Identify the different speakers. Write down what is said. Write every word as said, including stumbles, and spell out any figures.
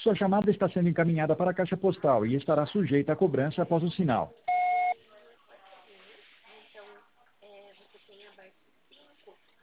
Speaker 1: Sua chamada está sendo encaminhada para a caixa postal e estará sujeita a cobrança após o sinal.